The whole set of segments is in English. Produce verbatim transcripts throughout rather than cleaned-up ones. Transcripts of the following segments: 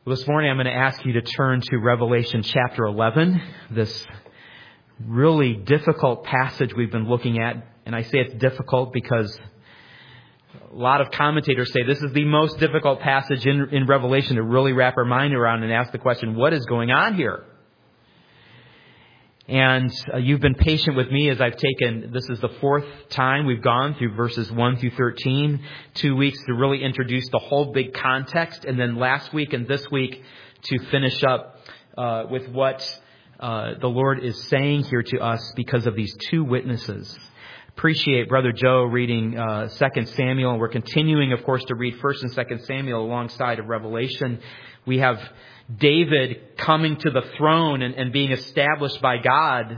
Well, this morning I'm going to ask you to turn to Revelation chapter eleven, this really difficult passage we've been looking at. And I say it's difficult because a lot of commentators say this is the most difficult passage in, in Revelation to really wrap our mind around and ask the question, what is going on here? And uh, you've been patient with me as I've taken, this is the fourth time we've gone through verses one through thirteen, two weeks to really introduce the whole big context, and then last week and this week to finish up uh, with what uh, the Lord is saying here to us because of these two witnesses. Appreciate Brother Joe reading uh, Second Samuel, and we're continuing, of course, to read First and Second Samuel alongside of Revelation. We have David coming to the throne and, and being established by God.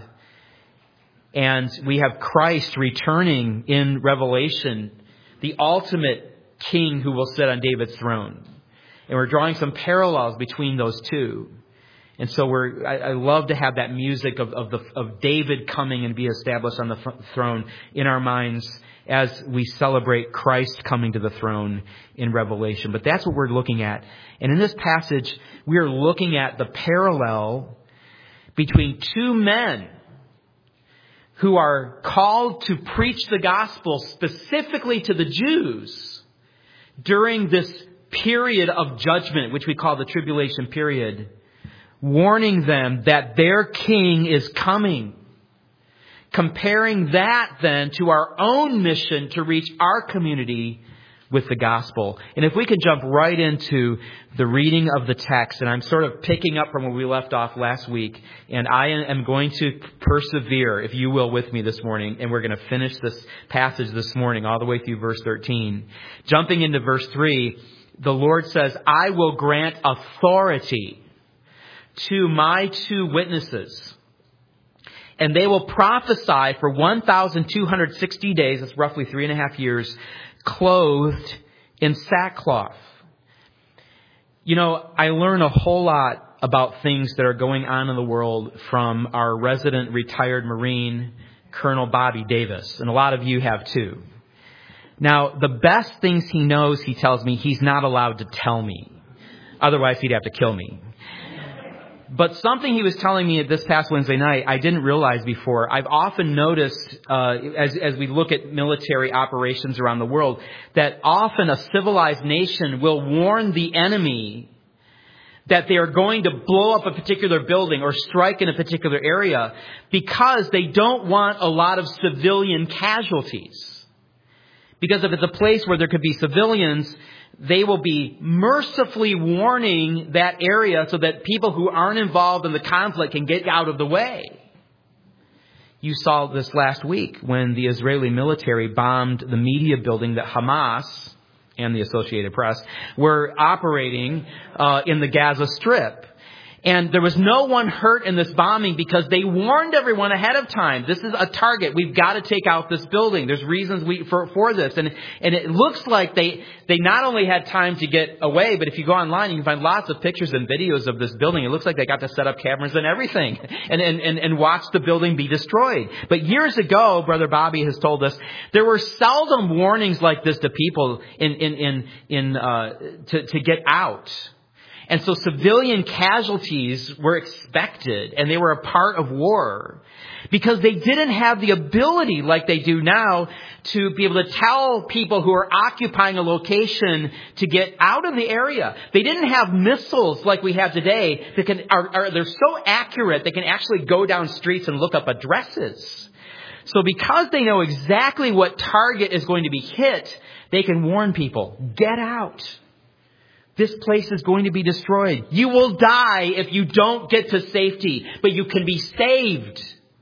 And we have Christ returning in Revelation, the ultimate king who will sit on David's throne. And we're drawing some parallels between those two. And so we're, I, I love to have that music of, of, the, of David coming and be established on the throne in our minds as we celebrate Christ coming to the throne in Revelation. But that's what we're looking at. And in this passage, we are looking at the parallel between two men who are called to preach the gospel specifically to the Jews during this period of judgment, which we call the tribulation period, warning them that their king is coming. Comparing that then to our own mission to reach our community with the gospel. And if we could jump right into the reading of the text, and I'm sort of picking up from where we left off last week, and I am going to persevere, if you will, with me this morning, and we're going to finish this passage this morning all the way through verse thirteen. Jumping into verse three, the Lord says, I will grant authority to my two witnesses, and they will prophesy for one thousand two hundred sixty days, that's roughly three and a half years, clothed in sackcloth. You know, I learn a whole lot about things that are going on in the world from our resident retired Marine, Colonel Bobby Davis, and a lot of you have too. Now, the best things he knows, he tells me, he's not allowed to tell me. Otherwise, he'd have to kill me. But something he was telling me this past Wednesday night, I didn't realize before. I've often noticed, uh, as, as we look at military operations around the world, that often a civilized nation will warn the enemy that they are going to blow up a particular building or strike in a particular area because they don't want a lot of civilian casualties. Because if it's a place where there could be civilians, they will be mercifully warning that area so that people who aren't involved in the conflict can get out of the way. You saw this last week when the Israeli military bombed the media building that Hamas and the Associated Press were operating uh, in the Gaza Strip. And there was no one hurt in this bombing because they warned everyone ahead of time. This is a target. We've got to take out this building. There's reasons we, for, for this. And, and it looks like they, they not only had time to get away, but if you go online, you can find lots of pictures and videos of this building. It looks like they got to set up cameras and everything and, and, and, and watch the building be destroyed. But years ago, Brother Bobby has told us, there were seldom warnings like this to people in, in, in, in, uh, to, to get out. And so civilian casualties were expected, and they were a part of war because they didn't have the ability like they do now to be able to tell people who are occupying a location to get out of the area. They didn't have missiles like we have today that can are, are they're so accurate they can actually go down streets and look up addresses. So because they know exactly what target is going to be hit, they can warn people, get out. This place is going to be destroyed. You will die if you don't get to safety, but you can be saved.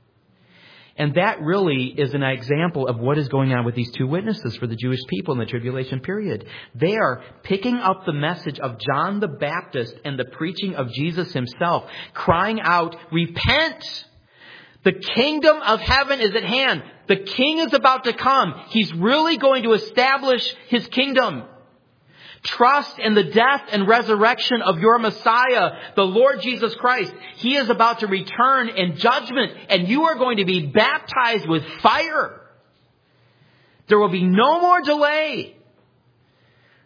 And that really is an example of what is going on with these two witnesses for the Jewish people in the tribulation period. They are picking up the message of John the Baptist and the preaching of Jesus himself, crying out, repent! The kingdom of heaven is at hand. The king is about to come. He's really going to establish his kingdom. Trust in the death and resurrection of your Messiah, the Lord Jesus Christ. He is about to return in judgment, and you are going to be baptized with fire. There will be no more delay.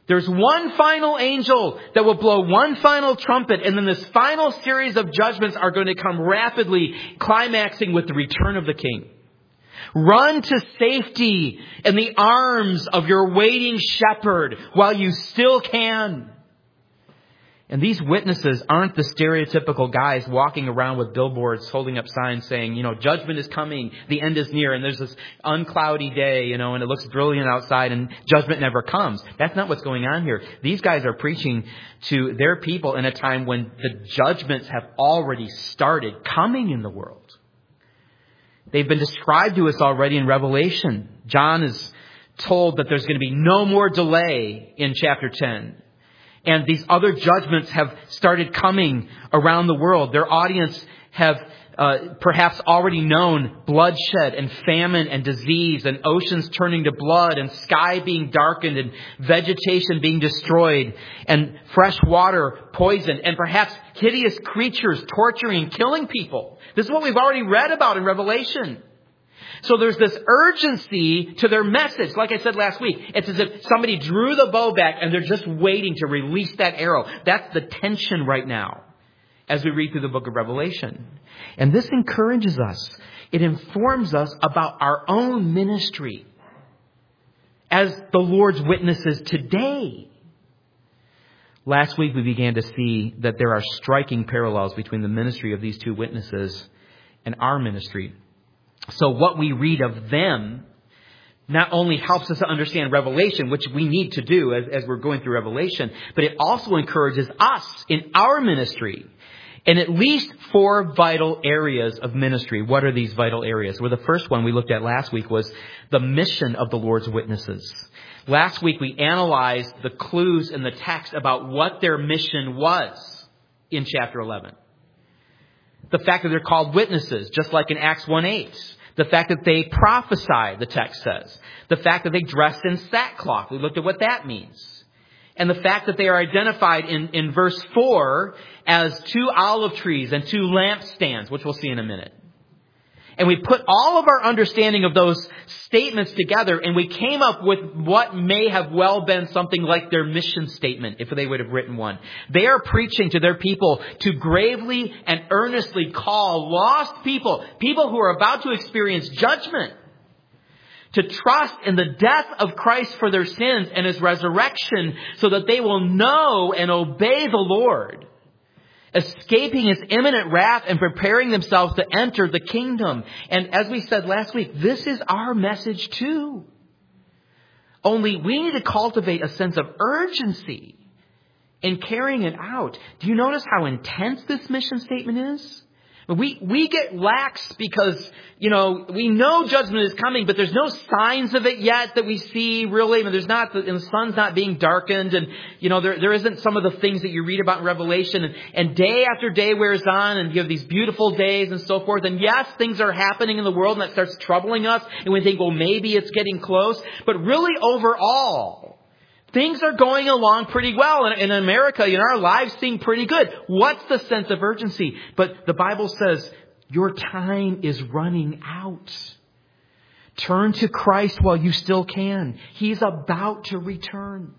There's one final angel that will blow one final trumpet, and then this final series of judgments are going to come rapidly, climaxing with the return of the King. Run to safety in the arms of your waiting shepherd while you still can. And these witnesses aren't the stereotypical guys walking around with billboards holding up signs saying, you know, judgment is coming, the end is near, and there's this uncloudy day, you know, and it looks brilliant outside and judgment never comes. That's not what's going on here. These guys are preaching to their people in a time when the judgments have already started coming in the world. They've been described to us already in Revelation. John is told that there's going to be no more delay in chapter ten. And these other judgments have started coming around the world. Their audience have uh, perhaps already known bloodshed and famine and disease and oceans turning to blood and sky being darkened and vegetation being destroyed and fresh water poisoned and perhaps hideous creatures torturing and killing people. This is what we've already read about in Revelation. So there's this urgency to their message. Like I said last week, it's as if somebody drew the bow back and they're just waiting to release that arrow. That's the tension right now as we read through the book of Revelation. And this encourages us. It informs us about our own ministry as the Lord's witnesses today. Last week we began to see that there are striking parallels between the ministry of these two witnesses and our ministry. So what we read of them not only helps us to understand Revelation, which we need to do as, as we're going through Revelation, but it also encourages us in our ministry in at least four vital areas of ministry. What are these vital areas? Well, the first one we looked at last week was the mission of the Lord's witnesses. Last week we analyzed the clues in the text about what their mission was in chapter eleven. The fact that they're called witnesses, just like in Acts one eight. The fact that they prophesy, the text says. The fact that they dress in sackcloth. We looked at what that means. And the fact that they are identified in, in verse four as two olive trees and two lampstands, which we'll see in a minute. And we put all of our understanding of those statements together, and we came up with what may have well been something like their mission statement, if they would have written one. They are preaching to their people to gravely and earnestly call lost people, people who are about to experience judgment, to trust in the death of Christ for their sins and His resurrection so that they will know and obey the Lord, escaping His imminent wrath and preparing themselves to enter the kingdom. And as we said last week, this is our message too. Only we need to cultivate a sense of urgency in carrying it out. Do you notice how intense this mission statement is? We we get lax because, you know, we know judgment is coming, but there's no signs of it yet that we see really. I mean, there's not, and the sun's not being darkened, and, you know, there there isn't some of the things that you read about in Revelation. And, and day after day wears on, and you have these beautiful days and so forth. And yes, things are happening in the world, and that starts troubling us, and we think, well, maybe it's getting close. But really, overall, things are going along pretty well. In, in America, in our lives seem pretty good. What's the sense of urgency? But the Bible says your time is running out. Turn to Christ while you still can. He's about to return.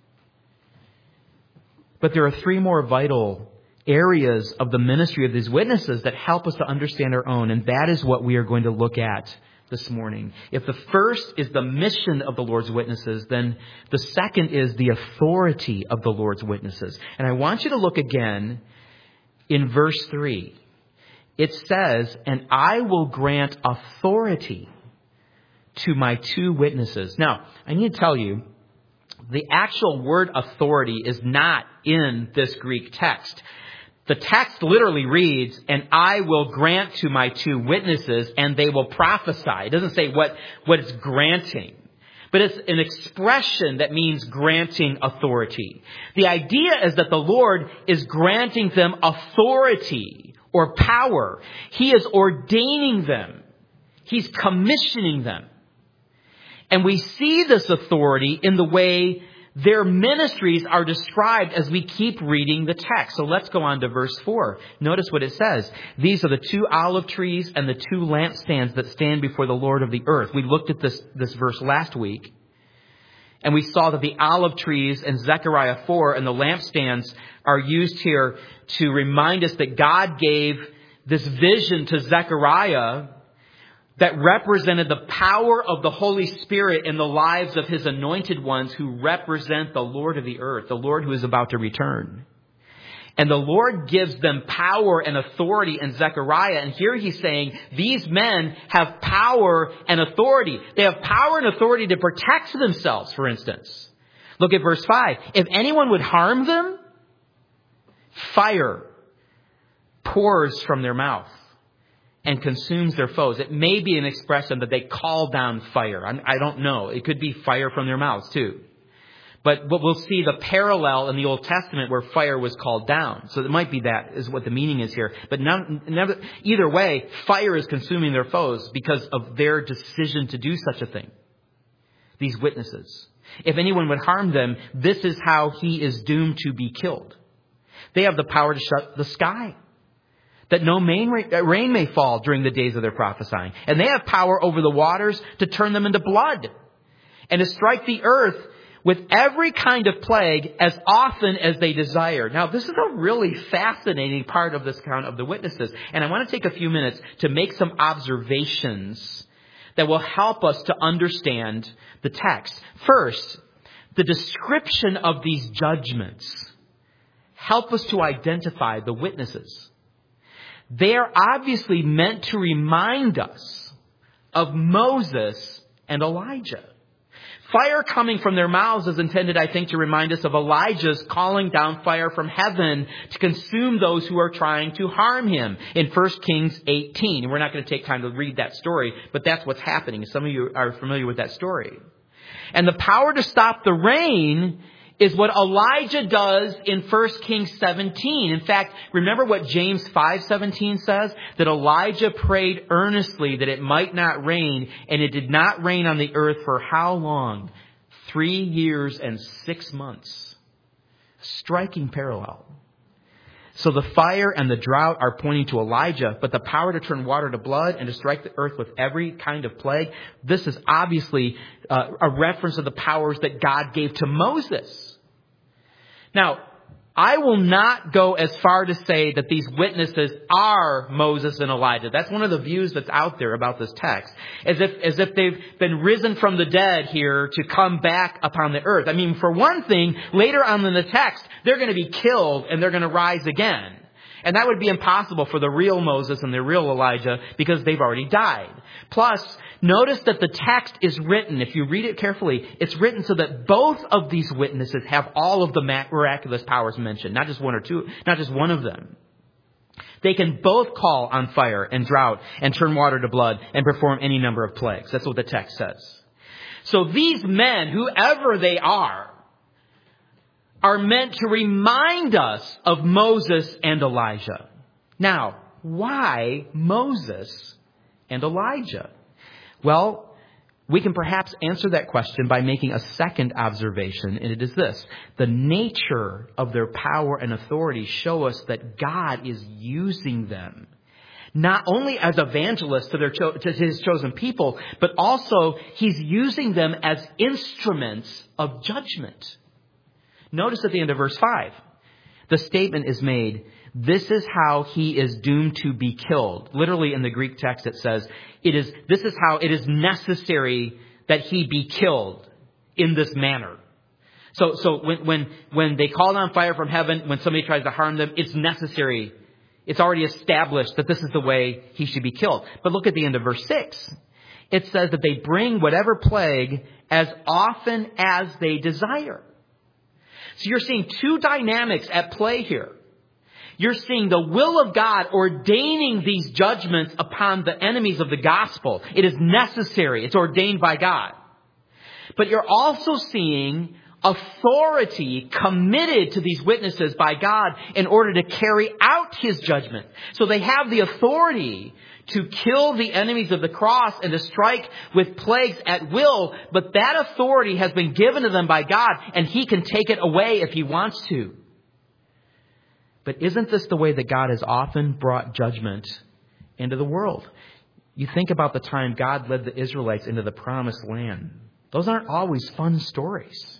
But there are three more vital areas of the ministry of these witnesses that help us to understand our own. And that is what we are going to look at this morning. If the first is the mission of the Lord's witnesses, then the second is the authority of the Lord's witnesses. And I want you to look again in verse three. It says, "And I will grant authority to my two witnesses." Now, I need to tell you, the actual word authority is not in this Greek text. The text literally reads, "And I will grant to my two witnesses, and they will prophesy." It doesn't say what, what it's granting. But it's an expression that means granting authority. The idea is that the Lord is granting them authority or power. He is ordaining them. He's commissioning them. And we see this authority in the way their ministries are described as we keep reading the text. So let's go on to verse four. Notice what it says. "These are the two olive trees and the two lampstands that stand before the Lord of the earth." We looked at this, this verse last week. And we saw that the olive trees in Zechariah four and the lampstands are used here to remind us that God gave this vision to Zechariah that represented the power of the Holy Spirit in the lives of His anointed ones who represent the Lord of the earth, the Lord who is about to return. And the Lord gives them power and authority in Zechariah. And here He's saying these men have power and authority. They have power and authority to protect themselves, for instance. Look at verse five. If anyone would harm them, fire pours from their mouth and consumes their foes. It may be an expression that they call down fire. I don't know. It could be fire from their mouths too. But but we'll see the parallel in the Old Testament where fire was called down. So it might be that is what the meaning is here. But none, never, either way, fire is consuming their foes because of their decision to do such a thing. These witnesses. If anyone would harm them, this is how he is doomed to be killed. They have the power to shut the sky, that no rain may fall during the days of their prophesying. And they have power over the waters to turn them into blood and to strike the earth with every kind of plague as often as they desire. Now, this is a really fascinating part of this account of the witnesses. And I want to take a few minutes to make some observations that will help us to understand the text. First, the description of these judgments help us to identify the witnesses. They are obviously meant to remind us of Moses and Elijah. Fire coming from their mouths is intended, I think, to remind us of Elijah's calling down fire from heaven to consume those who are trying to harm him in First Kings eighteen. And we're not going to take time to read that story, but that's what's happening. Some of you are familiar with that story. And the power to stop the rain is what Elijah does in First Kings seventeen. In fact, remember what James five seventeen says? That Elijah prayed earnestly that it might not rain, and it did not rain on the earth for how long? Three years and six months. Striking parallel. So the fire and the drought are pointing to Elijah, but the power to turn water to blood and to strike the earth with every kind of plague, this is obviously uh, a reference to the powers that God gave to Moses. Now, I will not go as far to say that these witnesses are Moses and Elijah. That's one of the views that's out there about this text. As if, as if they've been risen from the dead here to come back upon the earth. I mean, for one thing, later on in the text, they're going to be killed and they're going to rise again. And that would be impossible for the real Moses and the real Elijah because they've already died. Plus, notice that the text is written, if you read it carefully, it's written so that both of these witnesses have all of the miraculous powers mentioned, not just one or two, not just one of them. They can both call on fire and drought and turn water to blood and perform any number of plagues. That's what the text says. So these men, whoever they are, are meant to remind us of Moses and Elijah. Now, why Moses and Elijah? Well, we can perhaps answer that question by making a second observation, and it is this. The nature of their power and authority show us that God is using them, not only as evangelists to, their cho- to His chosen people, but also He's using them as instruments of judgment. Notice at the end of verse five, the statement is made, this is how he is doomed to be killed. Literally in the Greek text it says, it is, this is how it is necessary that he be killed in this manner. So, so when, when, when they call down fire from heaven, when somebody tries to harm them, it's necessary. It's already established that this is the way he should be killed. But look at the end of verse six. It says that they bring whatever plague as often as they desire. So you're seeing two dynamics at play here. You're seeing the will of God ordaining these judgments upon the enemies of the gospel. It is necessary. It's ordained by God. But you're also seeing authority committed to these witnesses by God in order to carry out His judgment. So they have the authority to kill the enemies of the cross and to strike with plagues at will. But that authority has been given to them by God, and He can take it away if He wants to. But isn't this the way that God has often brought judgment into the world? You think about the time God led the Israelites into the promised land. Those aren't always fun stories.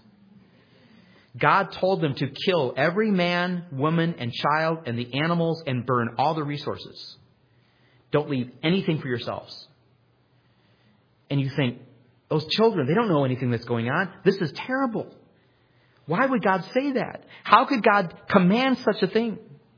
God told them to kill every man, woman, and child and the animals and burn all the resources. Don't leave anything for yourselves. And you think, those children, they don't know anything that's going on. This is terrible. Why would God say that? How could God command such a thing?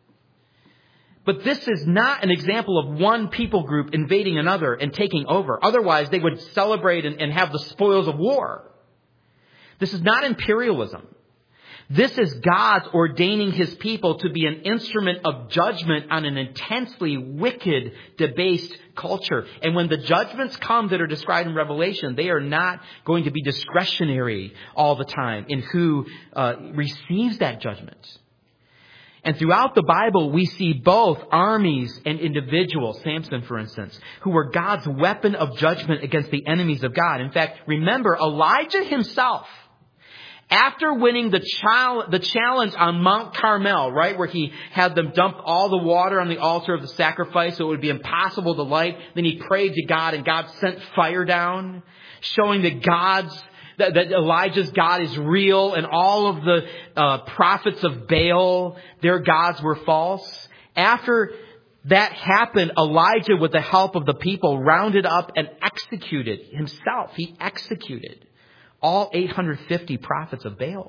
But this is not an example of one people group invading another and taking over. Otherwise, they would celebrate and, and have the spoils of war. This is not imperialism. This is God ordaining His people to be an instrument of judgment on an intensely wicked, debased culture. And when the judgments come that are described in Revelation, they are not going to be discretionary all the time in who uh, receives that judgment. And throughout the Bible, we see both armies and individuals, Samson, for instance, who were God's weapon of judgment against the enemies of God. In fact, remember, Elijah himself, after winning the, chal- the challenge on Mount Carmel, right, where he had them dump all the water on the altar of the sacrifice so it would be impossible to light, then he prayed to God and God sent fire down, showing that God's That, that Elijah's God is real and all of the uh, prophets of Baal, their gods were false. After that happened, Elijah, with the help of the people, rounded up and executed himself. He executed all eight hundred fifty prophets of Baal.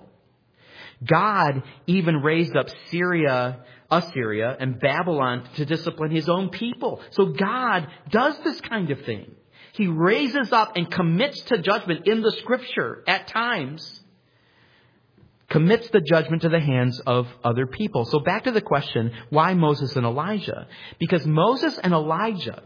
God even raised up Syria, Assyria, and Babylon to discipline His own people. So God does this kind of thing. He raises up and commits to judgment in the Scripture at times. Commits the judgment to the hands of other people. So back to the question, why Moses and Elijah? Because Moses and Elijah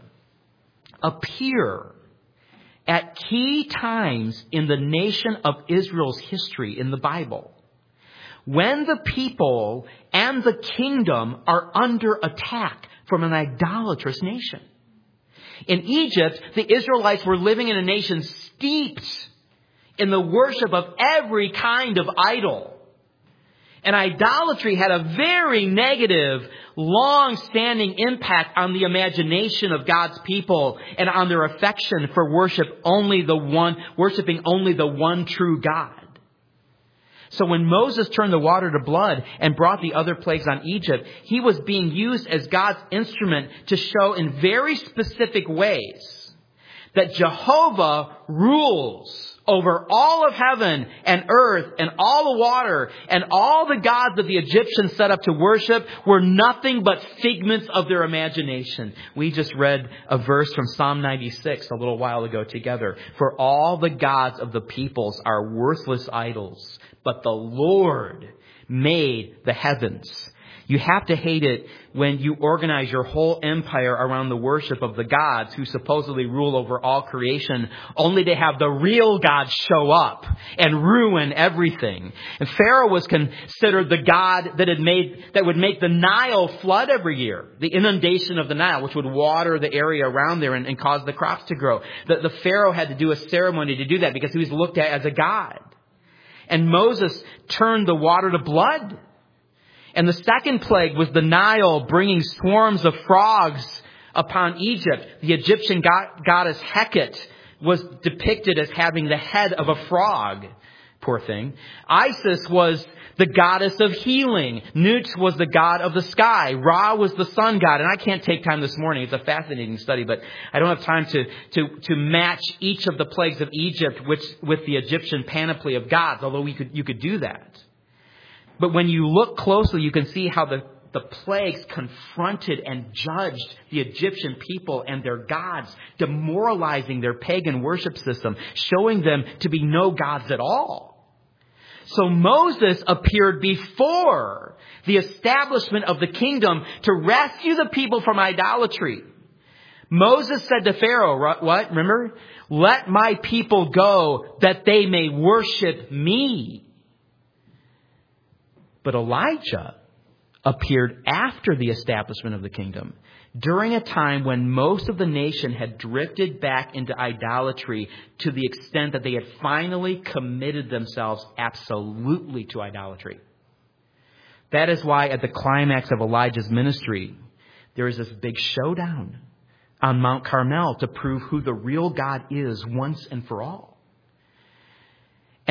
appear at key times in the nation of Israel's history in the Bible, when the people and the kingdom are under attack from an idolatrous nation. In Egypt, the Israelites were living in a nation steeped in the worship of every kind of idol. And idolatry had a very negative, long-standing impact on the imagination of God's people and on their affection for worship only the one, worshiping only the one true God. So when Moses turned the water to blood and brought the other plagues on Egypt, he was being used as God's instrument to show in very specific ways that Jehovah rules over all of heaven and earth and all the water, and all the gods that the Egyptians set up to worship were nothing but figments of their imagination. We just read a verse from Psalm ninety-six a little while ago together. For all the gods of the peoples are worthless idols, but the Lord made the heavens. You have to hate it when you organize your whole empire around the worship of the gods who supposedly rule over all creation, only to have the real God show up and ruin everything. And Pharaoh was considered the god that had made, that would make the Nile flood every year. The inundation of the Nile, which would water the area around there and, and cause the crops to grow. The, the Pharaoh had to do a ceremony to do that because he was looked at as a god. And Moses turned the water to blood. And the second plague was the Nile bringing swarms of frogs upon Egypt. The Egyptian god- goddess Hecate was depicted as having the head of a frog. Poor thing. Isis was the goddess of healing. Nut was the god of the sky. Ra was the sun god. And I can't take time this morning. It's a fascinating study, but I don't have time to, to, to match each of the plagues of Egypt which, with the Egyptian panoply of gods, although we could, you could do that. But when you look closely, you can see how the, the plagues confronted and judged the Egyptian people and their gods, demoralizing their pagan worship system, showing them to be no gods at all. So Moses appeared before the establishment of the kingdom to rescue the people from idolatry. Moses said to Pharaoh, what? Remember? Let my people go that they may worship me. But Elijah appeared after the establishment of the kingdom, during a time when most of the nation had drifted back into idolatry to the extent that they had finally committed themselves absolutely to idolatry. That is why at the climax of Elijah's ministry, there is this big showdown on Mount Carmel to prove who the real God is once and for all.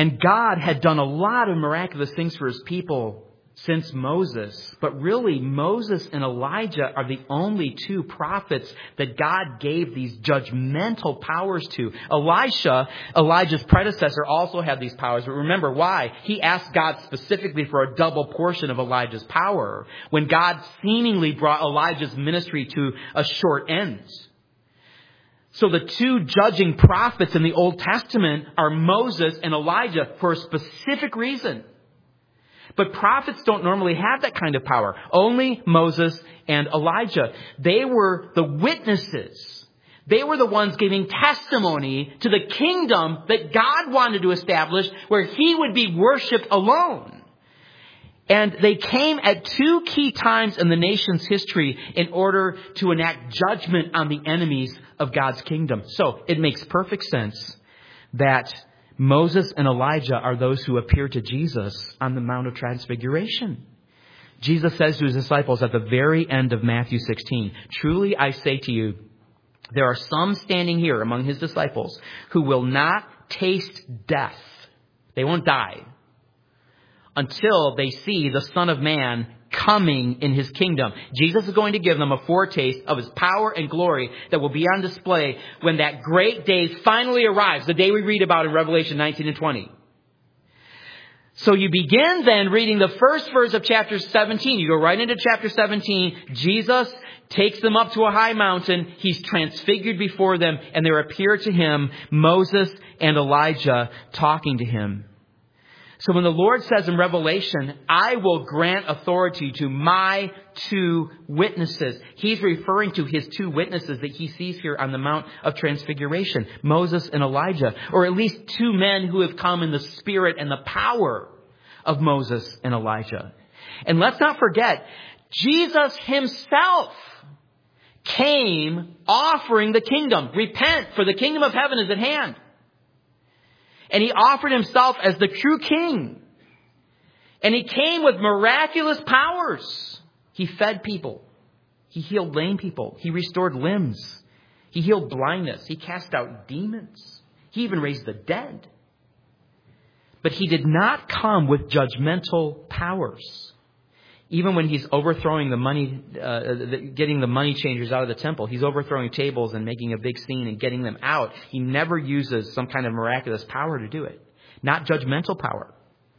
And God had done a lot of miraculous things for his people since Moses. But really, Moses and Elijah are the only two prophets that God gave these judgmental powers to. Elisha, Elijah's predecessor, also had these powers. But remember why? He asked God specifically for a double portion of Elijah's power when God seemingly brought Elijah's ministry to a short end. So the two judging prophets in the Old Testament are Moses and Elijah for a specific reason. But prophets don't normally have that kind of power. Only Moses and Elijah. They were the witnesses. They were the ones giving testimony to the kingdom that God wanted to establish, where he would be worshipped alone. And they came at two key times in the nation's history in order to enact judgment on the enemies of God's kingdom. So it makes perfect sense that Moses and Elijah are those who appear to Jesus on the Mount of Transfiguration. Jesus says to his disciples at the very end of Matthew sixteen, "Truly I say to you, there are some standing here among his disciples who will not taste death." They won't die until they see the Son of Man coming in his kingdom. Jesus is going to give them a foretaste of his power and glory that will be on display when that great day finally arrives, the day we read about in Revelation nineteen and twenty. So you begin then reading the first verse of chapter seventeen. You go right into chapter seventeen. Jesus takes them up to a high mountain. He's transfigured before them, and there appear to him Moses and Elijah talking to him. So when the Lord says in Revelation, "I will grant authority to my two witnesses," he's referring to his two witnesses that he sees here on the Mount of Transfiguration, Moses and Elijah, or at least two men who have come in the spirit and the power of Moses and Elijah. And let's not forget, Jesus himself came offering the kingdom. Repent, for the kingdom of heaven is at hand. And he offered himself as the true king. And he came with miraculous powers. He fed people. He healed lame people. He restored limbs. He healed blindness. He cast out demons. He even raised the dead. But he did not come with judgmental powers. Even when he's overthrowing the money, uh, getting the money changers out of the temple, he's overthrowing tables and making a big scene and getting them out. He never uses some kind of miraculous power to do it. Not judgmental power.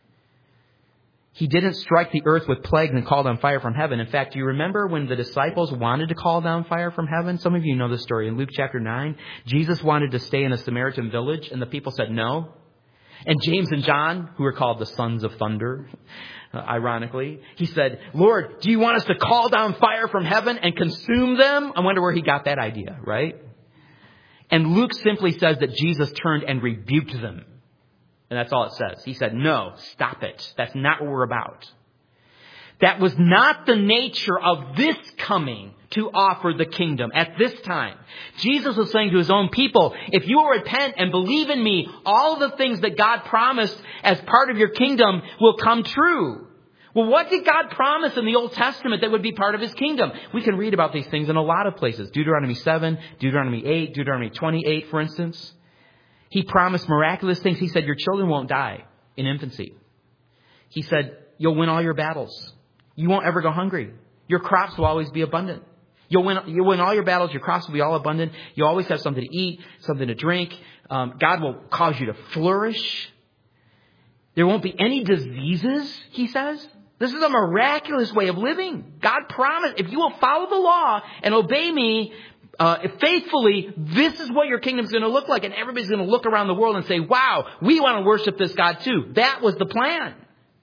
He didn't strike the earth with plagues and call down fire from heaven. In fact, do you remember when the disciples wanted to call down fire from heaven? Some of you know this story. In Luke chapter nine, Jesus wanted to stay in a Samaritan village, and the people said no. And James and John, who were called the sons of thunder, uh, ironically, he said, "Lord, do you want us to call down fire from heaven and consume them?" I wonder where he got that idea, right? And Luke simply says that Jesus turned and rebuked them. And that's all it says. He said, "No, stop it. That's not what we're about." That was not the nature of this coming to offer the kingdom at this time. Jesus was saying to his own people, if you will repent and believe in me, all the things that God promised as part of your kingdom will come true. Well, what did God promise in the Old Testament that would be part of his kingdom? We can read about these things in a lot of places. Deuteronomy seven, Deuteronomy eight, Deuteronomy twenty-eight, for instance. He promised miraculous things. He said, your children won't die in infancy. He said, you'll win all your battles. You won't ever go hungry. Your crops will always be abundant. You'll win, you'll win all your battles. Your crops will be all abundant. You always have something to eat, something to drink. Um, God will cause you to flourish. There won't be any diseases, he says. This is a miraculous way of living. God promised, if you will follow the law and obey me uh, faithfully, this is what your kingdom's going to look like. And everybody's going to look around the world and say, wow, we want to worship this God too. That was the plan.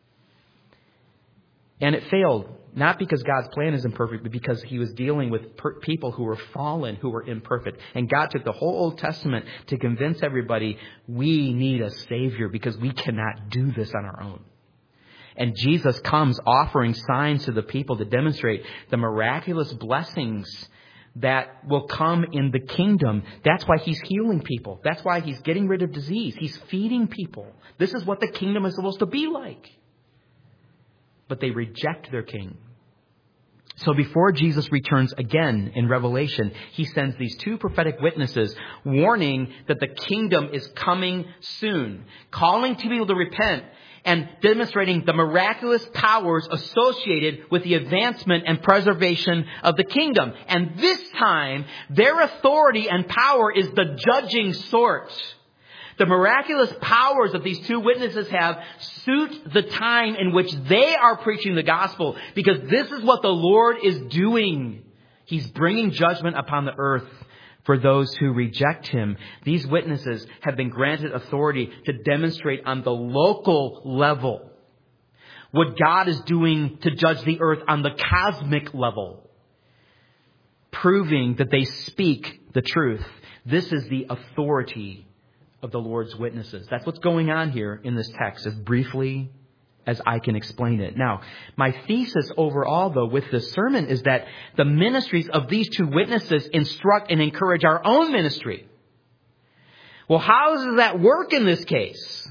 And it failed, not because God's plan is imperfect, but because he was dealing with per- people who were fallen, who were imperfect. And God took the whole Old Testament to convince everybody we need a Savior because we cannot do this on our own. And Jesus comes offering signs to the people to demonstrate the miraculous blessings that will come in the kingdom. That's why he's healing people. That's why he's getting rid of disease. He's feeding people. This is what the kingdom is supposed to be like. But they reject their king. So before Jesus returns again in Revelation, he sends these two prophetic witnesses warning that the kingdom is coming soon, calling people to repent and demonstrating the miraculous powers associated with the advancement and preservation of the kingdom. And this time, their authority and power is the judging sort. The miraculous powers that these two witnesses have suit the time in which they are preaching the gospel, because this is what the Lord is doing. He's bringing judgment upon the earth for those who reject him. These witnesses have been granted authority to demonstrate on the local level what God is doing to judge the earth on the cosmic level, proving that they speak the truth. This is the authority of the Lord's witnesses. That's what's going on here in this text, as briefly as I can explain it. Now, my thesis overall, though, with this sermon is that the ministries of these two witnesses instruct and encourage our own ministry. Well, how does that work in this case?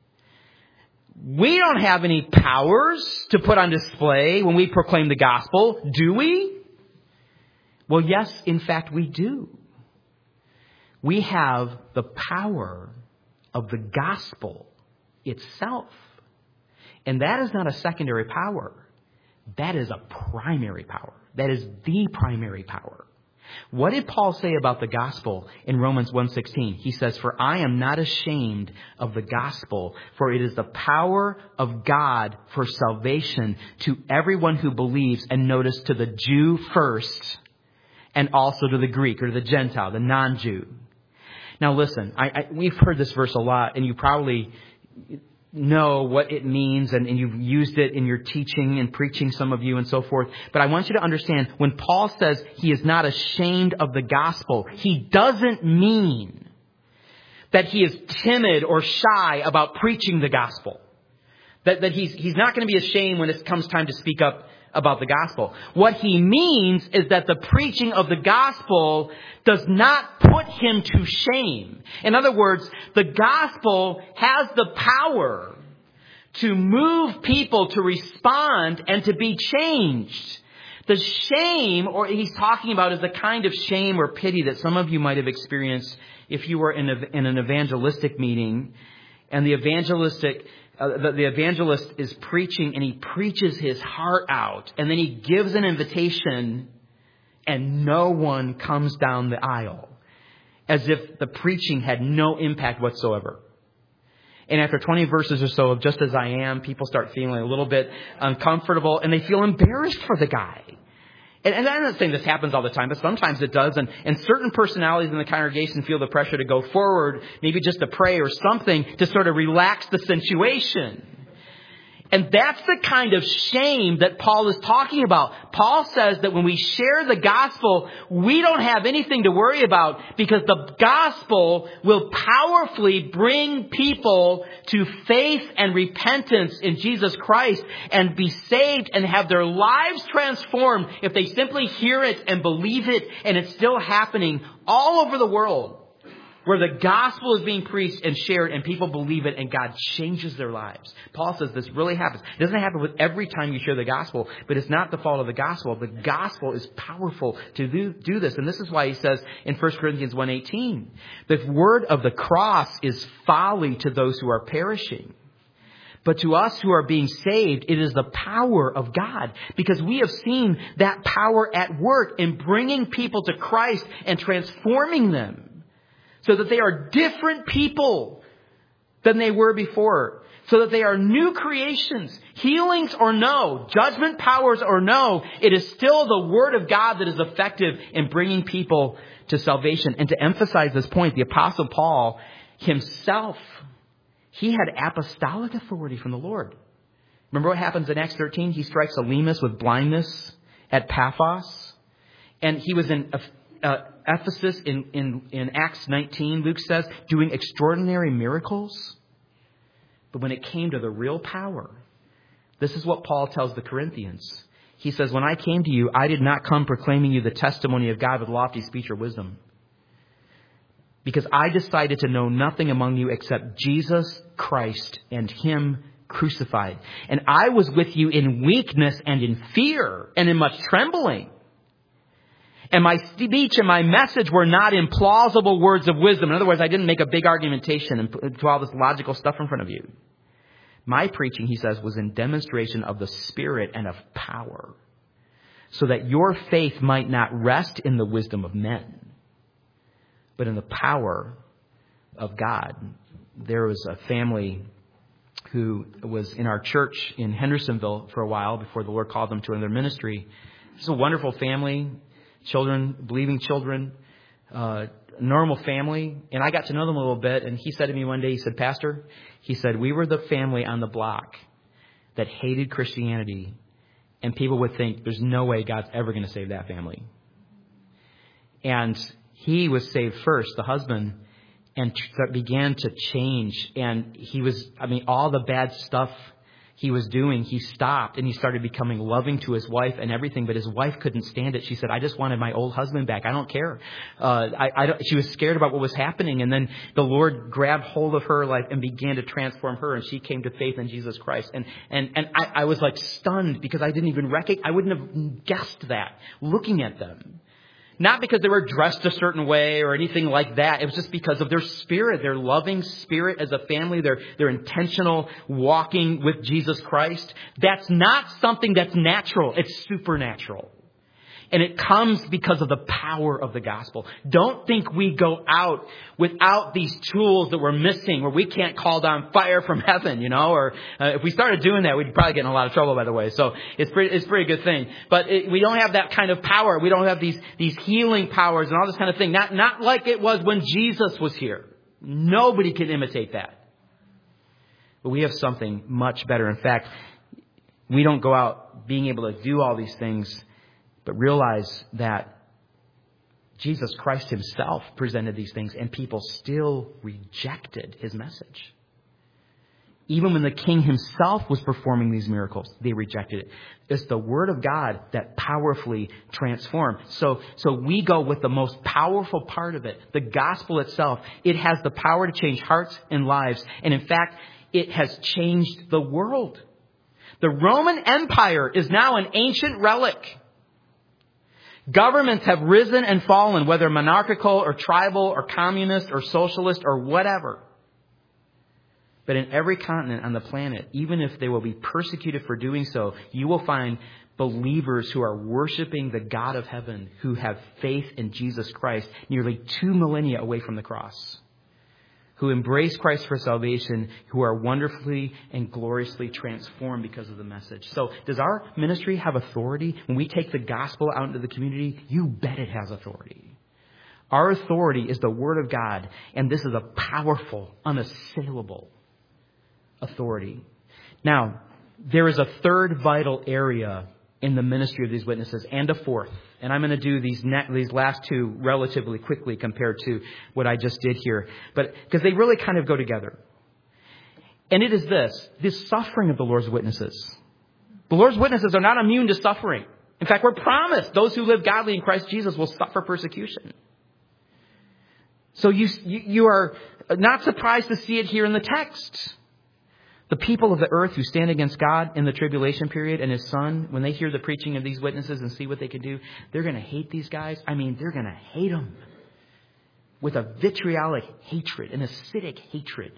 We don't have any powers to put on display when we proclaim the gospel, do we? Well, yes, in fact, we do. We have the power of the gospel itself. And that is not a secondary power. That is a primary power. That is the primary power. What did Paul say about the gospel in Romans one sixteen? He says, "For I am not ashamed of the gospel, for it is the power of God for salvation to everyone who believes." And notice, to the Jew first, and also to the Greek, or to the Gentile, the non-Jew. Now listen, I, I, we've heard this verse a lot, and you probably know what it means, and, and you've used it in your teaching and preaching, some of you, and so forth. But I want you to understand, when Paul says he is not ashamed of the gospel, he doesn't mean that he is timid or shy about preaching the gospel. That, that he's, he's not going to be ashamed when it comes time to speak up about the gospel. What he means is that the preaching of the gospel does not put him to shame. In other words, the gospel has the power to move people to respond and to be changed. The shame, or he's talking about, is the kind of shame or pity that some of you might have experienced if you were in, a, in an evangelistic meeting, and the evangelistic Uh, the, the evangelist is preaching, and he preaches his heart out, and then he gives an invitation, and no one comes down the aisle, as if the preaching had no impact whatsoever. And after twenty verses or so of "just as I am," people start feeling a little bit uncomfortable, and they feel embarrassed for the guy. And, and I'm not saying this happens all the time, but sometimes it does. And, and certain personalities in the congregation feel the pressure to go forward, maybe just to pray or something to sort of relax the situation. And that's the kind of shame that Paul is talking about. Paul says that when we share the gospel, we don't have anything to worry about, because the gospel will powerfully bring people to faith and repentance in Jesus Christ and be saved and have their lives transformed if they simply hear it and believe it. And it's still happening all over the world, where the gospel is being preached and shared, and people believe it, and God changes their lives. Paul says this really happens. It doesn't happen with every time you share the gospel, but it's not the fault of the gospel. The gospel is powerful to do, do this. And this is why he says in First Corinthians one eighteen, the word of the cross is folly to those who are perishing. But to us who are being saved, it is the power of God, because we have seen that power at work in bringing people to Christ and transforming them, so that they are different people than they were before. So that they are new creations, healings or no, judgment powers or no. It is still the Word of God that is effective in bringing people to salvation. And to emphasize this point, the Apostle Paul himself, he had apostolic authority from the Lord. Remember what happens in Acts thirteen? He strikes Elymas with blindness at Paphos. And he was in uh, Ephesus in, in, in Acts nineteen, Luke says, doing extraordinary miracles. But when it came to the real power, this is what Paul tells the Corinthians. He says, "When I came to you, I did not come proclaiming you the testimony of God with lofty speech or wisdom, because I decided to know nothing among you except Jesus Christ and Him crucified. And I was with you in weakness and in fear and in much trembling. And my speech and my message were not implausible words of wisdom. In other words, I didn't make a big argumentation and put all this logical stuff in front of you. My preaching, he says, was in demonstration of the Spirit and of power, so that your faith might not rest in the wisdom of men, but in the power of God. There was a family who was in our church in Hendersonville for a while before the Lord called them to another ministry. It's a wonderful family, children, believing children, uh, normal family. And I got to know them a little bit. And he said to me one day, he said, Pastor, he said, we were the family on the block that hated Christianity. And people would think there's no way God's ever going to save that family. And he was saved first, the husband, and began to change. And he was, I mean, all the bad stuff he was doing, he stopped and he started becoming loving to his wife and everything. But his wife couldn't stand it. She said, I just wanted my old husband back. I don't care. Uh, I, I don't, she was scared about what was happening. And then the Lord grabbed hold of her life and began to transform her. And she came to faith in Jesus Christ. And, and, and I, I was like stunned because I didn't even recognize, I wouldn't have guessed that looking at them. Not because they were dressed a certain way or anything like that. It was just because of their spirit, their loving spirit as a family, their, their intentional walking with Jesus Christ. That's not something that's natural. It's supernatural. And it comes because of the power of the gospel. Don't think we go out without these tools that we're missing, where we can't call down fire from heaven, you know, or uh, if we started doing that, we'd probably get in a lot of trouble, by the way. So it's pretty, it's a pretty good thing. But it, we don't have that kind of power. We don't have these, these healing powers and all this kind of thing. Not, not like it was when Jesus was here. Nobody can imitate that. But we have something much better. In fact, we don't go out being able to do all these things, but realize that Jesus Christ himself presented these things and people still rejected his message. Even when the king himself was performing these miracles, they rejected it. It's the word of God that powerfully transformed. So, so we go with the most powerful part of it, the gospel itself. It has the power to change hearts and lives. And in fact, it has changed the world. The Roman Empire is now an ancient relic. Governments have risen and fallen, whether monarchical or tribal or communist or socialist or whatever. But in every continent on the planet, even if they will be persecuted for doing so, you will find believers who are worshiping the God of heaven, who have faith in Jesus Christ, nearly two millennia away from the cross, who embrace Christ for salvation, who are wonderfully and gloriously transformed because of the message. So does our ministry have authority? When we take the gospel out into the community, you bet it has authority. Our authority is the word of God, and this is a powerful, unassailable authority. Now, there is a third vital area in the ministry of these witnesses, and a fourth. And I'm going to do these ne- these last two relatively quickly compared to what I just did here. But because they really kind of go together. And it is this, this suffering of the Lord's witnesses. The Lord's witnesses are not immune to suffering. In fact, we're promised those who live godly in Christ Jesus will suffer persecution. So you, you, you are not surprised to see it here in the text. The people of the earth who stand against God in the tribulation period and his son, when they hear the preaching of these witnesses and see what they can do, they're going to hate these guys. I mean, they're going to hate them with a vitriolic hatred, an acidic hatred.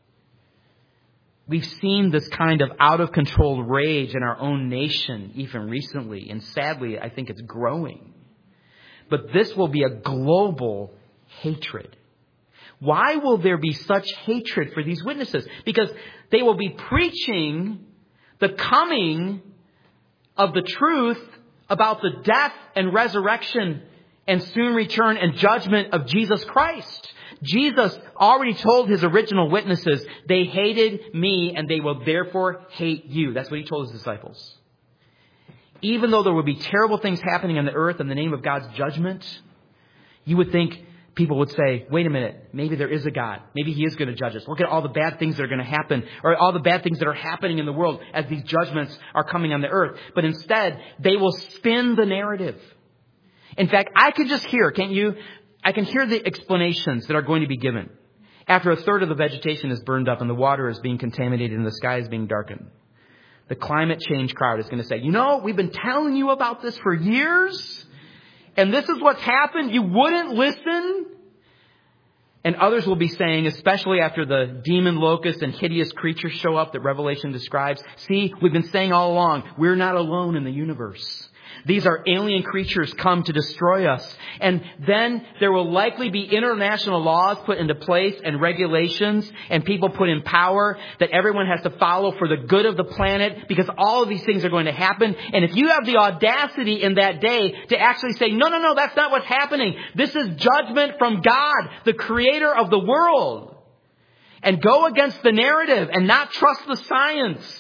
We've seen this kind of out of control rage in our own nation even recently. And sadly, I think it's growing. But this will be a global hatred. Why will there be such hatred for these witnesses? Because they will be preaching the coming of the truth about the death and resurrection and soon return and judgment of Jesus Christ. Jesus already told his original witnesses, they hated me and they will therefore hate you. That's what he told his disciples. Even though there will be terrible things happening on the earth in the name of God's judgment, you would think people would say, wait a minute, maybe there is a God. Maybe he is going to judge us. Look at all the bad things that are going to happen, or all the bad things that are happening in the world as these judgments are coming on the earth. But instead, they will spin the narrative. In fact, I could just hear, can't you? I can hear the explanations that are going to be given. After a third of the vegetation is burned up and the water is being contaminated and the sky is being darkened, the climate change crowd is going to say, you know, we've been telling you about this for years, and this is what's happened. You wouldn't listen. And others will be saying, especially after the demon locusts and hideous creatures show up that Revelation describes, see, we've been saying all along, we're not alone in the universe. These are alien creatures come to destroy us. And then there will likely be international laws put into place and regulations and people put in power that everyone has to follow for the good of the planet, because all of these things are going to happen. And if you have the audacity in that day to actually say, no, no, no, that's not what's happening. This is judgment from God, the creator of the world, and go against the narrative and not trust the science,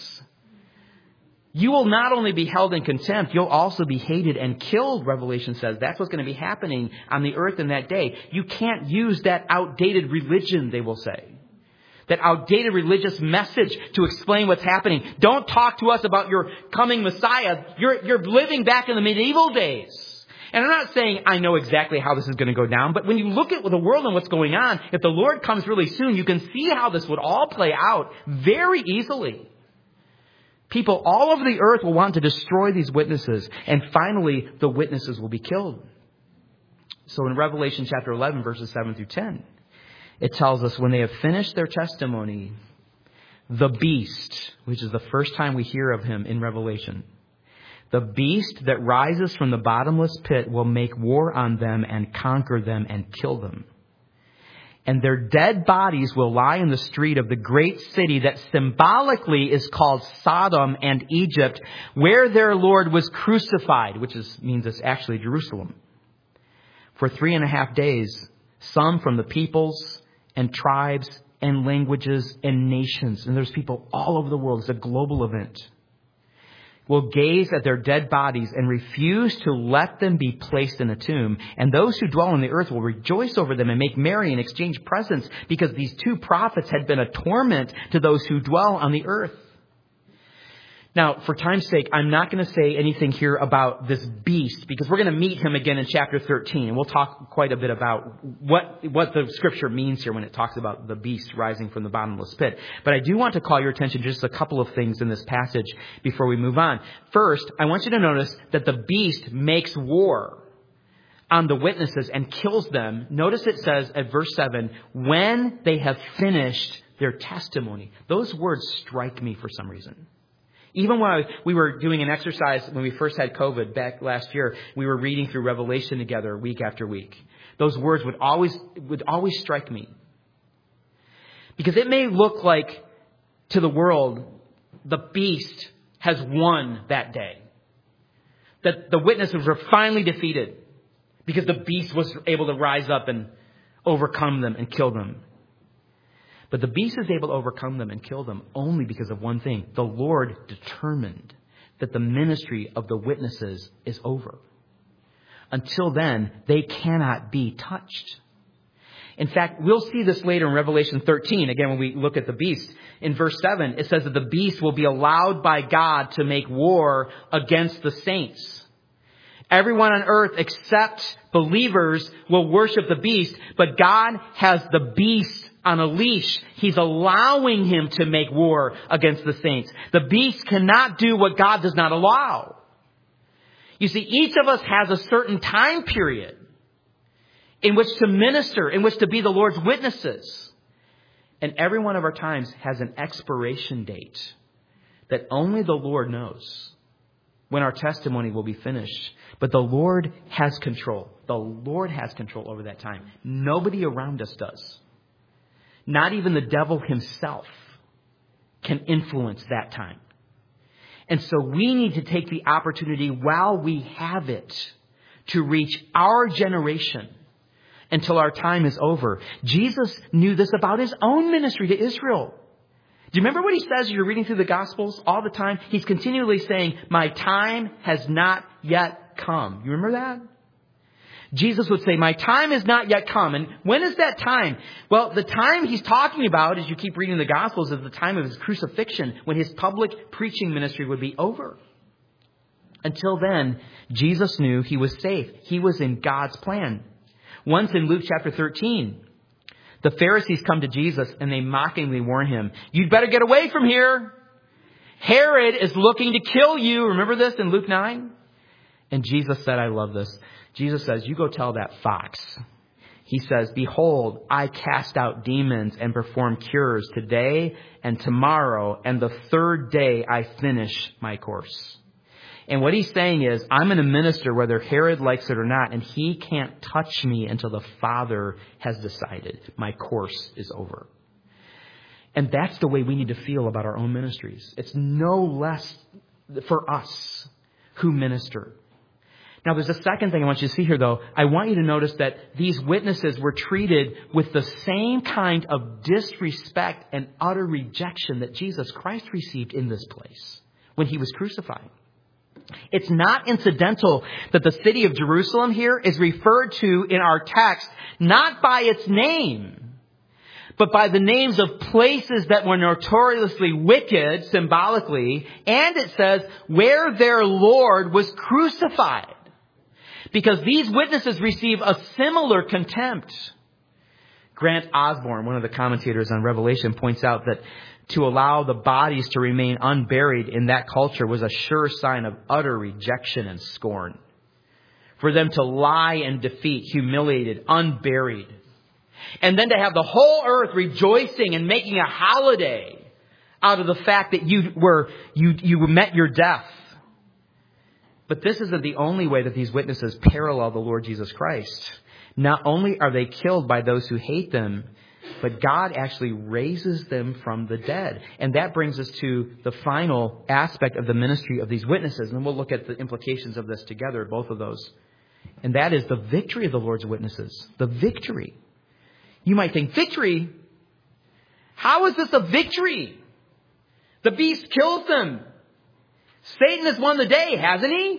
you will not only be held in contempt, you'll also be hated and killed, Revelation says. That's what's going to be happening on the earth in that day. You can't use that outdated religion, they will say. That outdated religious message to explain what's happening. Don't talk to us about your coming Messiah. You're, you're living back in the medieval days. And I'm not saying I know exactly how this is going to go down, but when you look at the world and what's going on, if the Lord comes really soon, you can see how this would all play out very easily. People all over the earth will want to destroy these witnesses. And finally, the witnesses will be killed. So in Revelation chapter eleven, verses seven through ten, it tells us when they have finished their testimony, the beast, which is the first time we hear of him in Revelation, the beast that rises from the bottomless pit will make war on them and conquer them and kill them. And their dead bodies will lie in the street of the great city that symbolically is called Sodom and Egypt, where their Lord was crucified, which is, means it's actually Jerusalem. For three and a half days, some from the peoples and tribes and languages and nations, and there's people all over the world, it's a global event, will gaze at their dead bodies and refuse to let them be placed in a tomb. And those who dwell on the earth will rejoice over them and make merry and exchange presents, because these two prophets had been a torment to those who dwell on the earth. Now, for time's sake, I'm not going to say anything here about this beast, because we're going to meet him again in chapter thirteen. And we'll talk quite a bit about what, what the scripture means here when it talks about the beast rising from the bottomless pit. But I do want to call your attention to just a couple of things in this passage before we move on. First, I want you to notice that the beast makes war on the witnesses and kills them. Notice it says at verse seven, when they have finished their testimony. Those words strike me for some reason. Even when I, we were doing an exercise when we first had COVID back last year, we were reading through Revelation together week after week. Those words would always would always strike me. Because it may look like to the world the beast has won that day. That the witnesses were finally defeated because the beast was able to rise up and overcome them and kill them. But the beast is able to overcome them and kill them only because of one thing. The Lord determined that the ministry of the witnesses is over. Until then, they cannot be touched. In fact, we'll see this later in Revelation thirteen. Again, when we look at the beast. In verse seven, it says that the beast will be allowed by God to make war against the saints. Everyone on earth except believers will worship the beast, but God has the beast on a leash. He's allowing him to make war against the saints. The beast cannot do what God does not allow. You see, each of us has a certain time period in which to minister, in which to be the Lord's witnesses. And every one of our times has an expiration date that only the Lord knows when our testimony will be finished. But the Lord has control. The Lord has control over that time. Nobody around us does. Not even the devil himself can influence that time. And so we need to take the opportunity while we have it to reach our generation until our time is over. Jesus knew this about his own ministry to Israel. Do you remember what he says as you're reading through the Gospels all the time? He's continually saying, my time has not yet come. You remember that? Jesus would say, my time is not yet come. And when is that time? Well, the time he's talking about, as you keep reading the Gospels, is the time of his crucifixion, when his public preaching ministry would be over. Until then, Jesus knew he was safe. He was in God's plan. Once in Luke chapter thirteen, The Pharisees come to Jesus and they mockingly warn him, "You'd better get away from here. Herod is looking to kill you." Remember this in Luke nine? And Jesus said, I love this. Jesus says, "You go tell that fox." He says, "Behold, I cast out demons and perform cures today and tomorrow, and the third day I finish my course." And what he's saying is, I'm going to minister whether Herod likes it or not, and he can't touch me until the Father has decided. My course is over. And that's the way we need to feel about our own ministries. It's no less for us who minister. Now, there's a second thing I want you to see here, though. I want you to notice that these witnesses were treated with the same kind of disrespect and utter rejection that Jesus Christ received in this place when he was crucified. It's not incidental that the city of Jerusalem here is referred to in our text not by its name, but by the names of places that were notoriously wicked symbolically. And it says where their Lord was crucified. Because these witnesses receive a similar contempt. Grant Osborne, one of the commentators on Revelation, points out that to allow the bodies to remain unburied in that culture was a sure sign of utter rejection and scorn. For them to lie in defeat, humiliated, unburied. And then to have the whole earth rejoicing and making a holiday out of the fact that you were you you met your death. But this isn't the only way that these witnesses parallel the Lord Jesus Christ. Not only are they killed by those who hate them, but God actually raises them from the dead. And that brings us to the final aspect of the ministry of these witnesses. And we'll look at the implications of this together, both of those. And that is the victory of the Lord's witnesses. The victory. You might think, victory? How is this a victory? The beast kills them. Satan has won the day, hasn't he?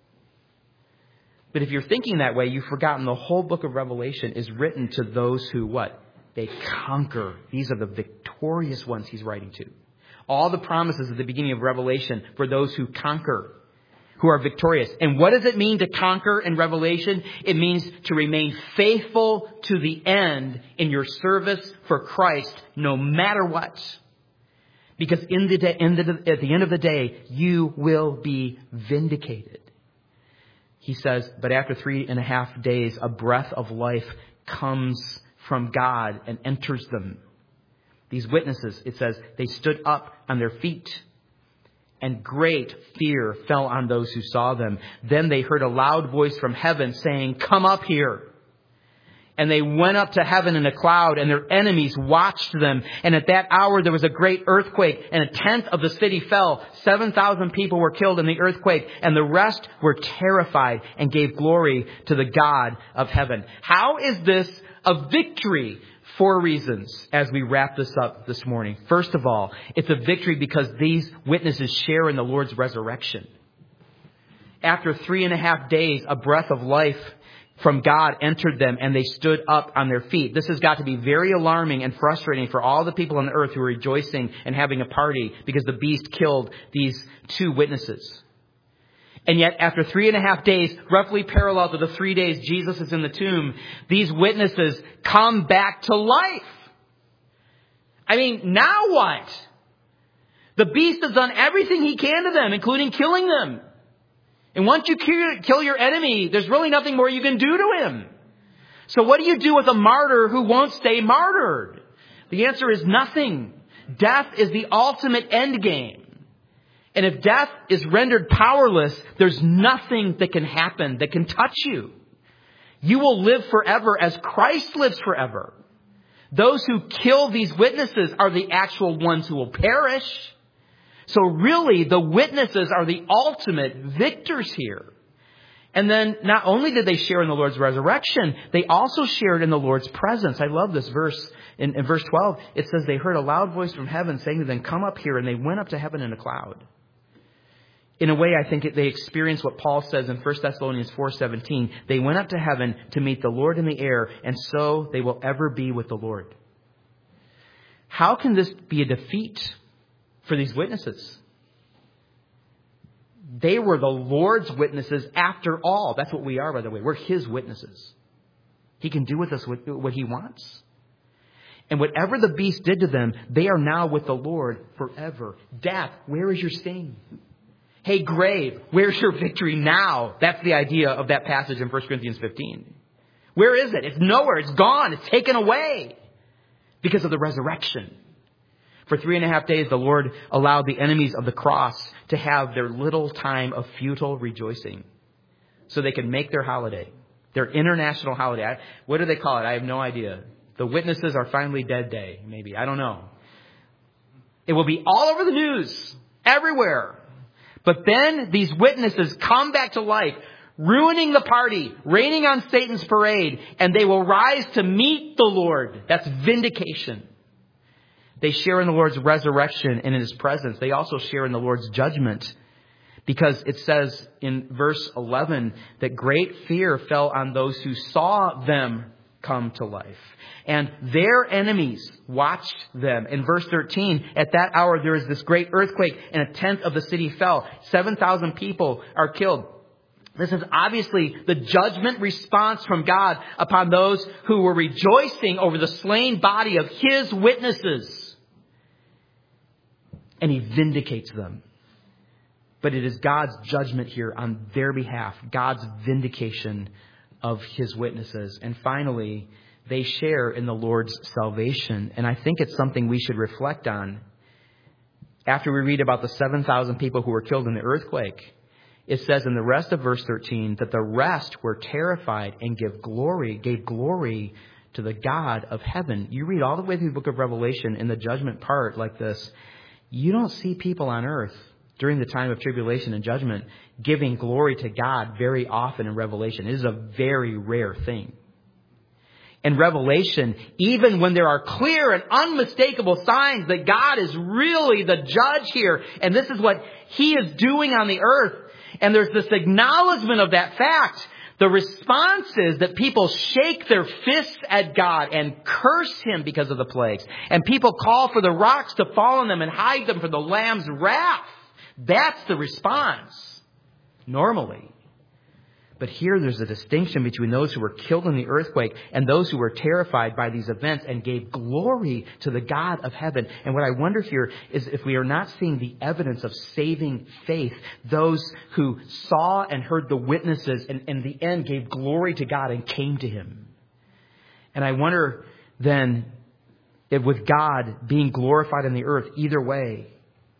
But if you're thinking that way, you've forgotten the whole book of Revelation is written to those who what? They conquer. These are the victorious ones he's writing to. All the promises at the beginning of Revelation for those who conquer, who are victorious. And what does it mean to conquer in Revelation? It means to remain faithful to the end in your service for Christ, no matter what. Because in the day, in the, at the end of the day, you will be vindicated. He says, but after three and a half days, a breath of life comes from God and enters them. These witnesses, it says, they stood up on their feet, and great fear fell on those who saw them. Then they heard a loud voice from heaven saying, "Come up here." And they went up to heaven in a cloud, and their enemies watched them. And at that hour there was a great earthquake, and a tenth of the city fell. Seven thousand people were killed in the earthquake, and the rest were terrified and gave glory to the God of heaven. How is this a victory? Four reasons as we wrap this up this morning. First of all, it's a victory because these witnesses share in the Lord's resurrection. After three and a half days, a breath of life from God entered them, and they stood up on their feet. This has got to be very alarming and frustrating for all the people on the earth who are rejoicing and having a party because the beast killed these two witnesses. And yet, after three and a half days, roughly parallel to the three days Jesus is in the tomb, these witnesses come back to life. I mean, now what? The beast has done everything he can to them, including killing them. And once you kill your enemy, there's really nothing more you can do to him. So what do you do with a martyr who won't stay martyred? The answer is nothing. Death is the ultimate end game. And if death is rendered powerless, there's nothing that can happen that can touch you. You will live forever as Christ lives forever. Those who kill these witnesses are the actual ones who will perish. So really, the witnesses are the ultimate victors here. And then not only did they share in the Lord's resurrection, they also shared in the Lord's presence. I love this verse. In, in verse twelve, it says they heard a loud voice from heaven saying to them, "Come up here." And they went up to heaven in a cloud. In a way, I think they experienced what Paul says in First Thessalonians four seventeen. They went up to heaven to meet the Lord in the air, and so they will ever be with the Lord. How can this be a defeat for these witnesses? They were the Lord's witnesses after all. That's what we are, by the way. We're His witnesses. He can do with us what He wants. And whatever the beast did to them, they are now with the Lord forever. Death, where is your sting? Hey, grave, where's your victory now? That's the idea of that passage in First Corinthians fifteen. Where is it? It's nowhere. It's gone. It's taken away because of the resurrection. For three and a half days, the Lord allowed the enemies of the cross to have their little time of futile rejoicing so they could make their holiday, their international holiday. What do they call it? I have no idea. The witnesses are finally dead day, maybe. I don't know. It will be all over the news, everywhere. But then these witnesses come back to life, ruining the party, raining on Satan's parade, and they will rise to meet the Lord. That's vindication. They share in the Lord's resurrection and in His presence. They also share in the Lord's judgment, because it says in verse eleven that great fear fell on those who saw them come to life. And their enemies watched them. In verse thirteen, at that hour there is this great earthquake, and a tenth of the city fell. seven thousand people are killed. This is obviously the judgment response from God upon those who were rejoicing over the slain body of His witnesses. And He vindicates them. But it is God's judgment here on their behalf, God's vindication of His witnesses. And finally, they share in the Lord's salvation. And I think it's something we should reflect on. After we read about the seven thousand people who were killed in the earthquake, it says in the rest of verse thirteen that the rest were terrified and give glory, gave glory to the God of heaven. You read all the way through the book of Revelation in the judgment part like this. You don't see people on earth during the time of tribulation and judgment giving glory to God very often in Revelation. It is a very rare thing. In Revelation, even when there are clear and unmistakable signs that God is really the judge here, and this is what He is doing on the earth, and there's this acknowledgement of that fact, the response is that people shake their fists at God and curse Him because of the plagues. And people call for the rocks to fall on them and hide them from the Lamb's wrath. That's the response, normally. But here there's a distinction between those who were killed in the earthquake and those who were terrified by these events and gave glory to the God of heaven. And what I wonder here is if we are not seeing the evidence of saving faith, those who saw and heard the witnesses and in the end gave glory to God and came to Him. And I wonder then if with God being glorified in the earth either way,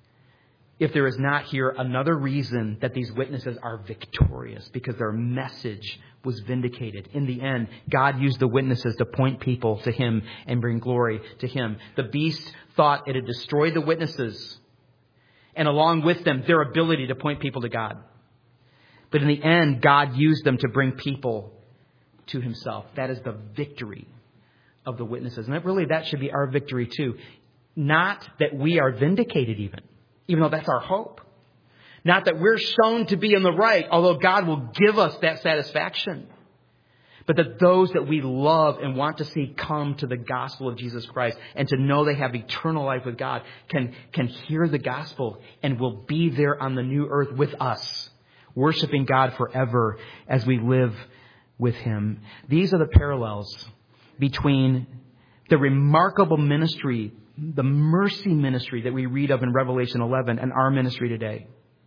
if there is not here another reason that these witnesses are victorious, because their message was vindicated. In the end, God used the witnesses to point people to Him and bring glory to Him. The beast thought it had destroyed the witnesses, and along with them, their ability to point people to God. But in the end, God used them to bring people to Himself. That is the victory of the witnesses. And that really, that should be our victory too. Not that we are vindicated even. Even though that's our hope. Not that we're shown to be in the right, although God will give us that satisfaction. But that those that we love and want to see come to the gospel of Jesus Christ and to know they have eternal life with God can, can hear the gospel and will be there on the new earth with us, worshiping God forever as we live with Him. These are the parallels between the remarkable ministry, the mercy ministry that we read of in Revelation eleven and our ministry today.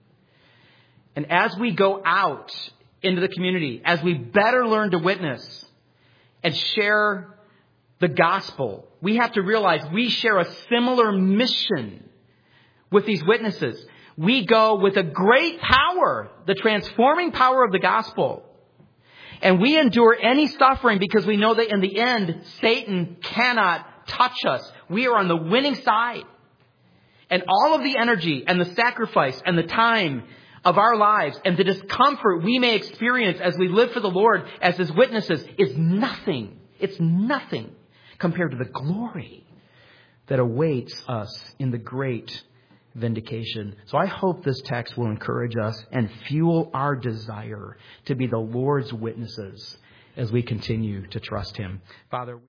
And as we go out into the community, as we better learn to witness and share the gospel, we have to realize we share a similar mission with these witnesses. We go with a great power, the transforming power of the gospel. And we endure any suffering because we know that in the end, Satan cannot touch us. We are on the winning side. And all of the energy and the sacrifice and the time of our lives and the discomfort we may experience as we live for the Lord as His witnesses is nothing. It's nothing compared to the glory that awaits us in the great vindication. So I hope this text will encourage us and fuel our desire to be the Lord's witnesses as we continue to trust Him. Father,